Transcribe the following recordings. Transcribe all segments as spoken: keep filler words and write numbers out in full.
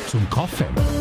zum Kaffee.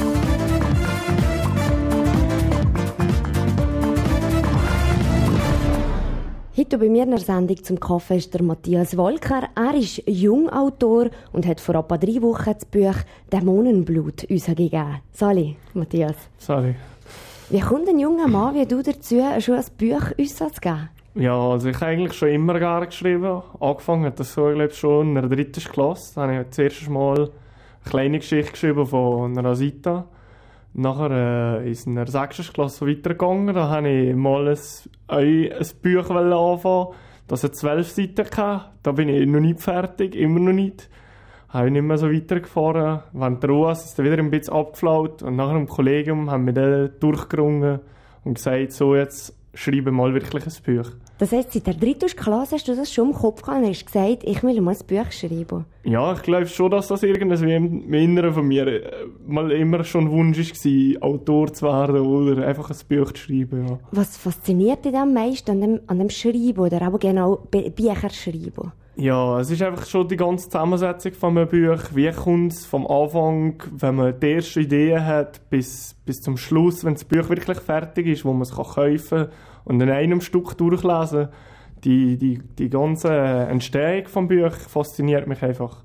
Heute bei mir in der Sendung zum Kaffee ist der Matthias Wolker. Er ist Jungautor und hat vor etwa drei Wochen das Buch «Dämonenblut» uns gegeben. Sali, Matthias. Sali. Wie kommt ein junger Mann wie du dazu, schon ein Buch uns zu geben? Ja, also ich habe eigentlich schon immer gerne geschrieben. Angefangen hat das so, ich glaube, schon in der dritten Klasse. Da habe ich das erste Mal eine kleine Geschichte geschrieben von einer Seite. Nachher äh, ist in der sechsten Klasse weitergegangen. Da habe ich mal ein, ein, ein Buch anfangen. Das hat zwölf Seiten gehabt. Da bin ich noch nicht fertig, immer noch nicht. Habe ich nicht mehr so weitergefahren. Während der U A S ist dann wieder ein bisschen abgeflaut. Und nachher im Kollegium haben wir dann durchgerungen und gesagt, so jetzt schreibe mal wirklich ein Buch. Das heisst, seit der dritten Klasse hast du das schon im Kopf gehabt und hast gesagt, ich will mal ein Buch schreiben. Ja, ich glaube schon, dass das irgendwie im Inneren von mir äh, mal immer schon ein Wunsch war, Autor zu werden oder einfach ein Buch zu schreiben. Ja. Was fasziniert dich am meisten an dem, an dem Schreiben oder aber genau Be- Bücher schreiben? Ja, es ist einfach schon die ganze Zusammensetzung von einem Buch. Wie kommt es vom Anfang, wenn man die erste Idee hat, bis, bis zum Schluss, wenn das Buch wirklich fertig ist, wo man es kaufen kann und in einem Stück durchlesen. Die, die, die ganze Entstehung vom Buch fasziniert mich einfach.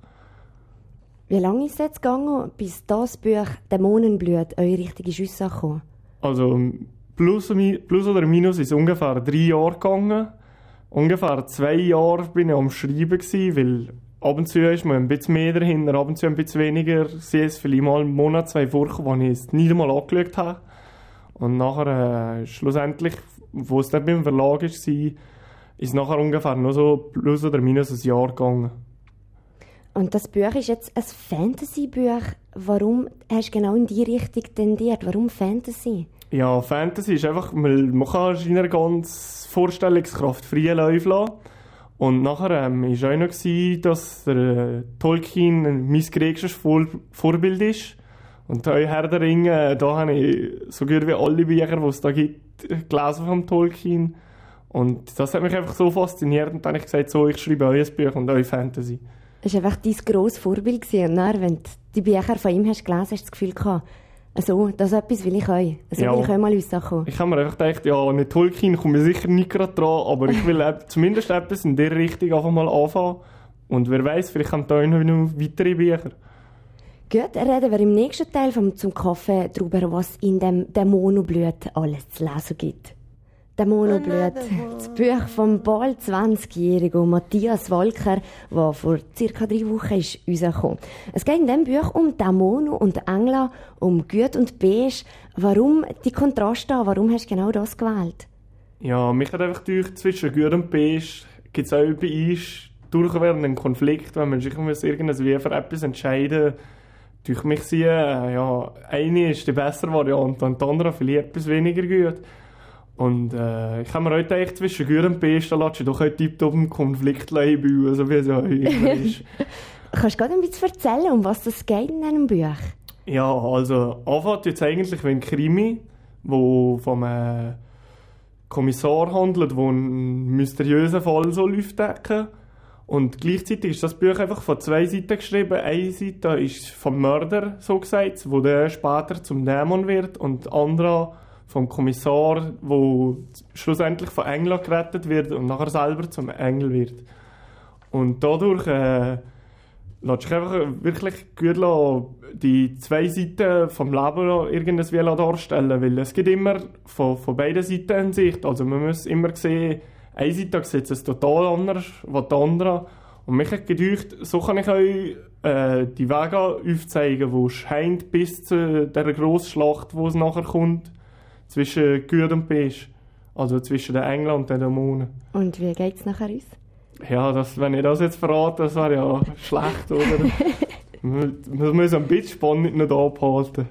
Wie lange ist es jetzt gegangen, bis das Buch «Dämonenblut» eure richtige Schüsse kam? Also plus, plus oder minus ist es ungefähr drei Jahre gegangen. Ungefähr zwei Jahre bin ich am Schreiben gewesen, weil ab und zu ist man ein bisschen mehr dahinter, ab und zu ein bisschen weniger. Sie ist vielleicht mal einen Monat, zwei Wochen, wo ich es nicht einmal angeschaut habe. Und nachher, äh, schlussendlich, wo es dann beim Verlag war, ist es nachher ungefähr noch so plus oder minus ein Jahr gegangen. Und das Buch ist jetzt ein Fantasy-Buch. Warum hast du genau in die Richtung tendiert? Warum Fantasy? Ja, Fantasy ist einfach, man, man kann seiner ganz Vorstellungskraft freien Lauf lassen. Und nachher ähm, war auch noch, gewesen, dass der äh, Tolkien mein griegisches Vor- Vorbild ist. Und auch Herr der Ringe, da habe ich so gut wie alle Bücher, die es da gibt, gelesen von Tolkien. Und das hat mich einfach so fasziniert. Und dann habe ich gesagt, so, ich schreibe auch ein Buch und auch Fantasy. Das war einfach dein grosses Vorbild. Und dann, wenn du die Bücher von ihm hast gelesen hast, hast du das Gefühl gehabt, also, das etwas will ich euch. So Ja. will ich euch mal rauskommen. Ich habe mir einfach gedacht, ja, mit Tolkien komme ich sicher nicht gerade dran, aber ich will äh, zumindest etwas in der Richtung einfach mal anfangen. Und wer weiß, vielleicht kommt da auch noch weitere Bücher. Gut, reden wir im nächsten Teil vom «Zum Kaffee» darüber, was in dem «Dämonenblut» alles zu lesen gibt. «Dämonenblut», das Buch vom bald zwanzigjährigen Matthias Wolker, das vor circa drei Wochen ist rausgekommen. Es geht in diesem Buch um Dämonen und Engel, um Gut und Beige. Warum die Kontraste? Warum hast du genau das gewählt? Ja, mich hat einfach gedacht, zwischen Gut und Beige gibt es auch bei uns durchwährend einen Konflikt, wenn man sich irgendwie für etwas entscheiden durch mich sehen, ja, eine ist die bessere Variante und die andere vielleicht etwas weniger gut. Und äh, ich habe mir heute gedacht, zwischen Gut und Beige, da lässt du doch heute tiptop einen Konflikt bauen, so wie es ja immer ist. Kannst du gerade ein bisschen erzählen, um was es geht in diesem Buch? Ja, also anfängt jetzt eigentlich wie ein Krimi, wo vom äh, Kommissar handelt, der einen mysteriösen Fall soll aufdecken. Und gleichzeitig ist das Buch einfach von zwei Seiten geschrieben. Eine Seite ist vom Mörder, so gesagt, wo der später zum Dämon wird, und die andere vom Kommissar, der schlussendlich von Engeln gerettet wird und nachher selber zum Engel wird. Und dadurch äh, lässt sich einfach wirklich gut lassen, die zwei Seiten vom Leben irgendwie darstellen, weil es gibt immer von, von beiden Seiten eine Sicht. Also man muss immer sehen, eine Seite sieht es total anders als die andere. Und mich hat gedacht, so kann ich euch äh, die Wege aufzeigen, wo es scheint bis zu der grossen Schlacht, wo es nachher kommt, zwischen Gut und Beige. Also zwischen den Engeln und den Dämonen. Und wie geht es nachher aus? Ja, das, wenn ich das jetzt verrate, das wäre ja schlecht, oder? Man muss ein bisschen spannend noch abhalten.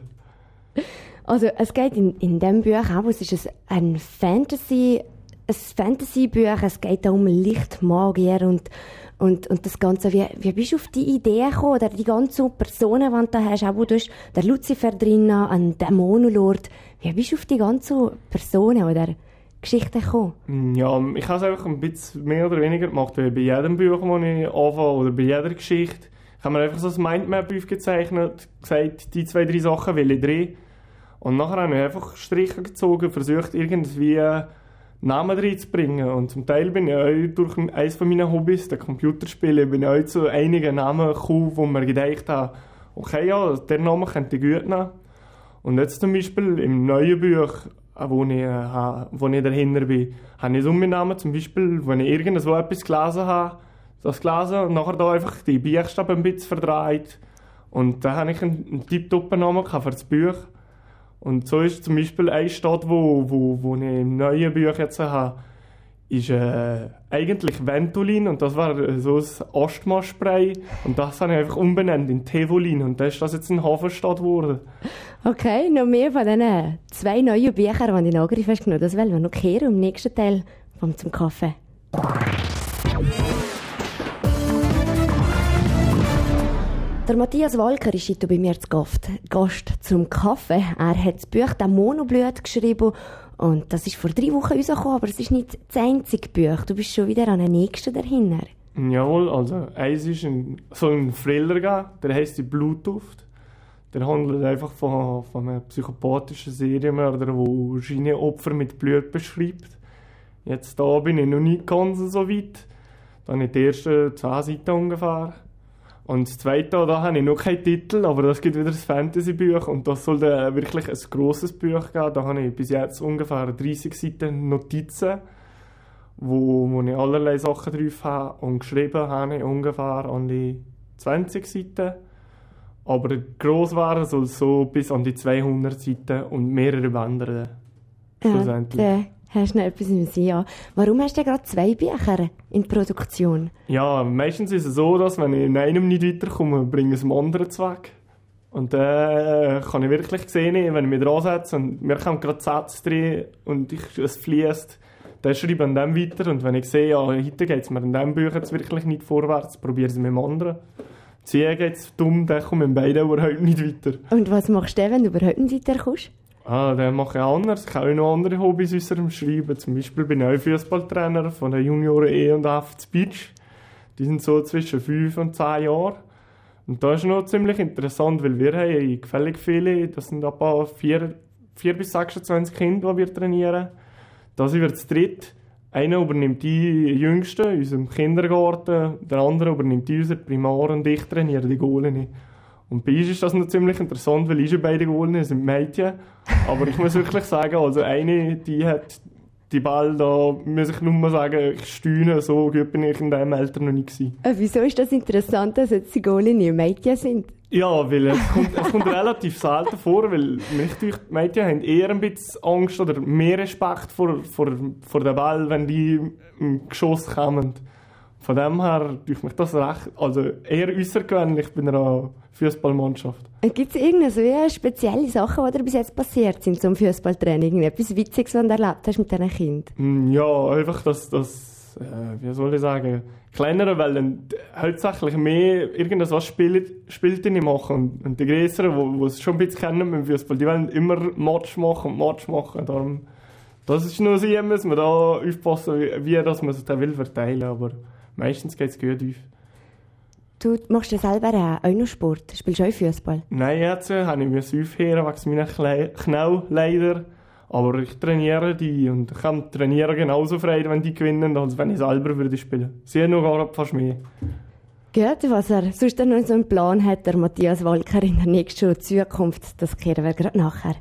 Also es geht in, in diesem Buch auch, es ist ein Fantasy, ein Fantasy-Buch, es geht da um Lichtmagier und, und, und das Ganze. Wie, wie bist du auf die Idee gekommen, oder die ganzen Personen, die du da hast, auch wo du hast, der Lucifer drin, ein Dämonenlord, wie bist du auf die ganzen Personen oder Geschichten gekommen? Ja, ich habe es einfach ein bisschen mehr oder weniger gemacht, wie bei jedem Buch, das ich anfange, oder bei jeder Geschichte. Ich habe mir einfach so ein Mindmap aufgezeichnet, gesagt, die zwei, drei Sachen will ich drehen. Und nachher habe ich einfach Striche gezogen, versucht irgendwie Namen reinzubringen. Und zum Teil bin ich auch durch eines von meinen Hobbys, den Computerspielen, bin ich auch zu einigen Namen gekommen, wo mir gedacht habe, okay, ja, den Namen könnte ich gut nehmen. Und jetzt zum Beispiel im neuen Buch, wo ich, äh, wo ich dahinter bin, habe ich so meinen Namen, zum Beispiel, wenn ich irgendwo etwas gelesen habe, das gelesen und nachher da einfach die Buchstaben ein bisschen verdreht. Und dann habe ich einen, einen tipptoppen Namen für das Buch. Und so ist zum Beispiel eine Stadt, wo, wo, wo ich im neuen Buch jetzt habe, ist äh, eigentlich Ventolin und das war äh, so ein Asthma-Spray und das habe ich einfach umbenannt in Tevolin und dann ist das jetzt eine Hafenstadt geworden. Okay, noch mehr von diesen zwei neuen Büchern, die ich in Angriff hast genommen. Das wollen wir noch kehren im nächsten Teil vom «Zum Kaffee». Der Matthias Walker ist heute bei mir zu Gast zum Kaffee. Er hat das Buch «Der Monoblut» geschrieben und das ist vor drei Wochen rausgekommen, aber es ist nicht das einzige Buch. Du bist schon wieder an den nächsten dahinter. Jawohl, also eins ist ein, so ein Thriller, der heisst «Die Blutduft». Der handelt einfach von, von einem psychopathischen Serienmörder, der seine Opfer mit Blut beschreibt. Jetzt da bin ich noch nicht ganz so weit. Dann in den ersten zehn Seiten ungefähr. Und das zweite, da habe ich noch keinen Titel, aber das gibt wieder ein Fantasy-Buch und das soll dann wirklich ein grosses Buch geben. Da habe ich bis jetzt ungefähr dreissig Seiten Notizen, wo, wo ich allerlei Sachen drauf habe. Und geschrieben habe ich ungefähr an die zwanzig Seiten. Aber gross werden soll so bis an die zweihundert Seiten und mehrere Bände. Schlussendlich. Ja, hast du noch etwas im Sinn? Ja. Warum hast du gerade zwei Bücher in Produktion? Ja, meistens ist es so, dass wenn ich in einem nicht weiterkomme, bringe ich es dem anderen Zweck. Und dann äh, kann ich wirklich sehen, wenn ich mich dran setze und mir kommt gerade Sätze drin und ich, es fließt, dann schreibe ich an dem weiter. Und wenn ich sehe, ja, heute geht es mir in diesem Buch jetzt wirklich nicht vorwärts, probiere ich es mit dem anderen. Ziehen geht es dumm, dann komme ich in beiden überhaupt nicht weiter. Und was machst du, wenn du überhaupt nicht weiterkommst? Ah, dann mache ich anders. Ich habe auch noch andere Hobbys außer dem Schreiben. Zum Beispiel bin ich auch Fußballtrainer von den Junioren E und F zu Beach. Die sind so zwischen fünf und zehn Jahren. Und das ist noch ziemlich interessant, weil wir haben gefällig viele, das sind etwa vier bis sechsundzwanzig Kinder, die wir trainieren. Da sind wir zu dritt. Einer übernimmt die Jüngsten in unserem Kindergarten, der andere übernimmt die unser Primar und ich trainiere die Goalie. Und bei uns ist das noch ziemlich interessant, weil unsere beiden Goalie sind Mädchen. Aber ich muss wirklich sagen, also eine, die hat die Ball da, muss ich nur mal sagen, ich staune, so gut bin ich in diesem Alter noch nicht gewesen. Äh, wieso ist das interessant, dass jetzt die Goalie nicht Mädchen sind? Ja, weil es kommt, es kommt relativ selten vor, weil mich denke, die Mädchen haben eher ein bisschen Angst oder mehr Respekt vor, vor, vor dem Ball, wenn die im Geschoss kommen. Von dem her denke mich das recht, also eher außergewöhnlich bei einer Fußballmannschaft. Gibt es irgendeine so spezielle Sachen, die dir bis jetzt passiert sind zum Fußballtraining? Etwas Witziges, was du erlebt hast mit diesen Kindern? Ja, einfach das, das äh, wie soll ich sagen, kleinere wollen hauptsächlich mehr irgendwas spielt, spielt die nicht machen. Und, und die Größeren, die es schon ein bisschen kennen mit dem Fußball, die wollen immer Match machen und Match machen. Darum, das ist nur so, muss man da aufpassen, wie, wie das man sich da will verteilen. Aber meistens geht es gut auf. Du machst ja selber auch noch Sport. Spielst du auch Fußball? Nein, jetzt äh, habe ich mich aufhören wegen meiner Knie leider. Aber ich trainiere die und ich kann trainieren genauso frei, wenn die gewinnen, als wenn ich selber würde spielen. Sie haben noch gar fast mehr. Gut, was er sonst noch so einen Plan hat, der Matthias Walker in der nächsten Zukunft, das kehren wir gerade nachher.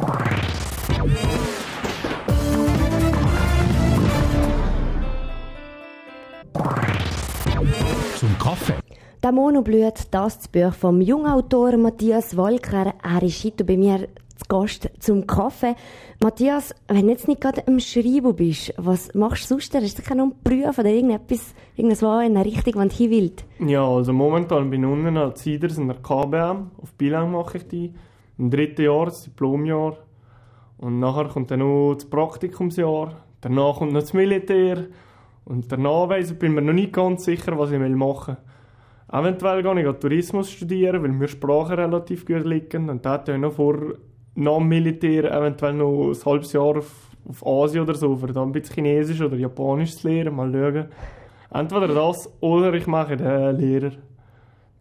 Zum Kaffee. «Der Monoblut», das ist das Buch vom jungen Autor Matthias Walker. Er ist heute bei mir zu Gast zum Kaffee. Matthias, wenn du jetzt nicht gerade am Schreiben bist, was machst du sonst? Hast du sicher noch einen Beruf oder irgendetwas, irgendwas in eine Richtung, die du hin willst? Ja, also momentan bin ich unten als Seiders in der K B M. Auf Bilang mache ich die. Im dritten Jahr, das Diplomjahr. Und nachher kommt dann noch das Praktikumsjahr. Danach kommt noch das Militär. Und danach weiss ich, bin mir noch nicht ganz sicher, was ich machen will. Eventuell gehe ich Tourismus studieren, weil mir Sprachen relativ gut liegen. Und da hatte ich noch vor, nach dem Militär eventuell noch ein halbes Jahr auf, auf Asien oder so, für dann ein bisschen Chinesisch oder Japanisch zu lernen. Mal schauen. Entweder das oder ich mache den Lehrer.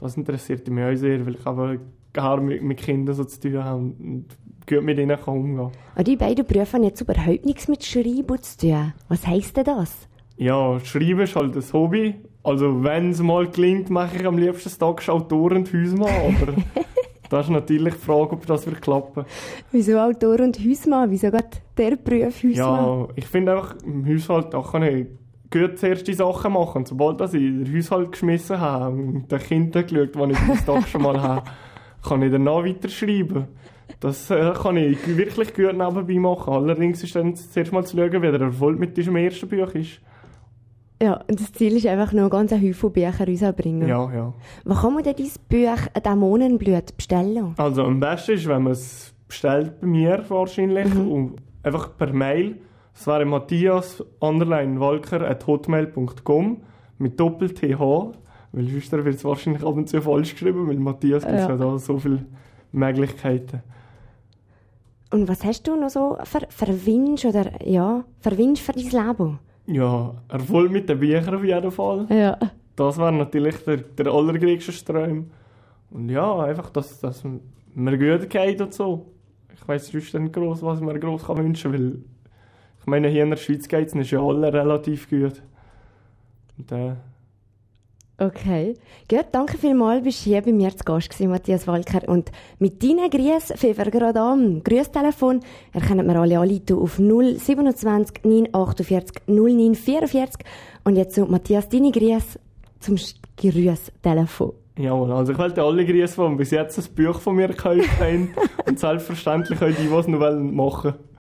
das interessiert mich auch sehr, weil ich aber gar mit, mit Kindern so zu tun habe und, und gut mit ihnen kann umgehen. Und die beiden Berufe haben jetzt überhaupt nichts mit Schreiben zu tun. Was heisst denn das? Ja, Schreiben ist halt ein Hobby. Also wenn es mal gelingt, mache ich am liebsten das Tagesautor und Hausmann, aber das ist natürlich die Frage, ob das wird klappen. Wieso Autor und Hausmann? Wieso gerade der Beruf Hausmann? Ja, ich finde einfach, im Haushalt auch kann ich gut zuerst die Sachen machen. Und sobald ich den Haushalt geschmissen habe und den Kindern geschaut, die ich bis Tag schon mal habe, kann ich danach weiterschreiben. Das äh, kann ich wirklich gut nebenbei machen. Allerdings ist dann zuerst mal zu schauen, wie der Erfolg mit diesem ersten Buch ist. Ja, und das Ziel ist einfach noch ganz einen Haufen Bücher rauszubringen. Ja, ja. Wo kann man denn dein Buch «Dämonenblut» bestellen? Also am besten ist, wenn man es bestellt bei mir wahrscheinlich, mhm. und einfach per Mail. Das wäre Matthias Walker at hotmail punkt com mit Doppel-T H, weil sonst wird es wahrscheinlich ab und zu falsch geschrieben, weil Matthias gibt es ja. ja da so viele Möglichkeiten. Und was hast du noch so für, für Wünsche oder ja, für Wünsche für dein Leben? Ja, Erfolg mit den Büchern auf jeden Fall. Ja. Das wäre natürlich der, der allergrößte Strom. Und ja, einfach, dass, dass mir gut geht und so. Ich weiss sonst nicht gross, was ich mir gross wünschen kann, weil ich meine, hier in der Schweiz geht es ja alle relativ gut. Und, äh, okay. Gut, danke vielmals, bist du hier bei mir zu Gast gewesen, Matthias Walker. Und mit deinen Grüßen fangen wir gerade an. Grüßtelefon, ihr könnt mir alle anrufen auf null siebenundzwanzig neun achtundvierzig null neun vierundvierzig. Und jetzt so, Matthias, deine Grüße zum Grüßtelefon. Jawohl, also ich wollte alle grüßen, die bis jetzt ein Buch von mir gekauft haben. Und selbstverständlich auch die, die es noch machen wollen.